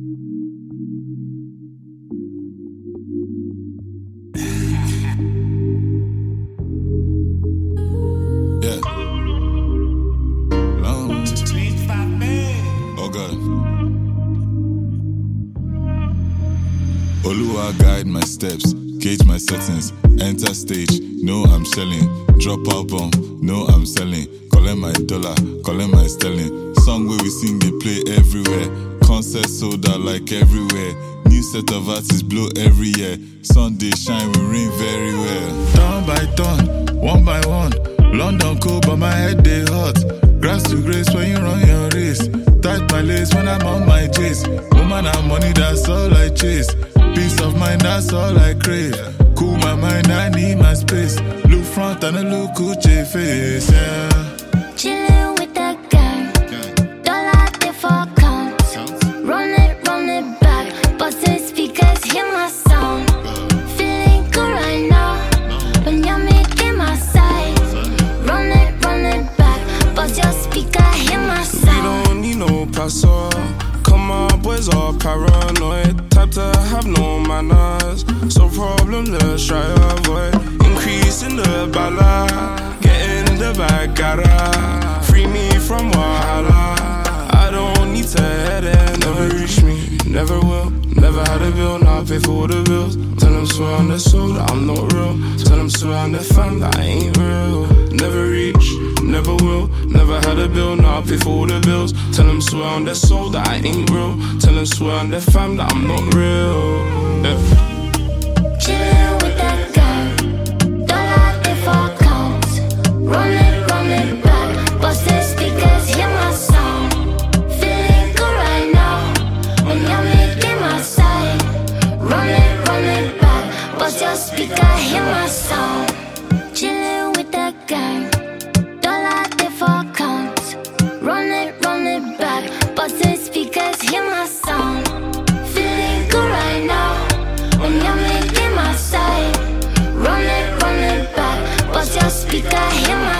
Yeah. Long. Oh God. Oluwa guide my steps, gauge my settings, enter stage, know I'm shelling, drop album, know I'm selling, collect my dollar, collect my sterling, song where we sing they play everywhere, concert sold out like everywhere, new set of artists blow every year, Sunday shine we ring very well. Turn by turn, one by one, London cold but my head they hot, grass to grace when you run your race, tight my lace when I'm on my chase, woman and money that's all I chase. Peace of mind, that's all I crave. Cool my mind, I need my space. Look front and a look Gucci face, yeah. Chillin' with that gang. Dollar there for counts. Run it back. Bustin' speakers, hear my sound. Feeling good right now. When you're making my side. Run it back. Bust your speaker, hear my sound. We don't need no passer. Come on, boys are paranoid. Type to have no manners. So problem, let's try avoid. Increase in the bala. Get in the bag, gotta free me from wahala. I don't need to head in. Never reach me, never will. Never had a bill, now I pay for all the bills. Tell them swear on their soul that I'm not real. Tell them swear on their fam that I ain't real. Never reach, never will. Never had a bill, now I pay for all the bills. Tell them swear on their soul that I ain't real. Tell them swear on their fam that I'm not real. Yeah. Chillin' with that gang. Dollar there for counts. Run it back. Bustin' speakers, hear my sound. Feeling good right now. When you're making my side. Run it back. Bust your speaker, hear my sound. Chillin' with that gang. Dollar there for counts. Run it back. Bustin' speakers, hear my sound. Feeling good right now. When you're making my side. Run it back. Bust your speaker, hear my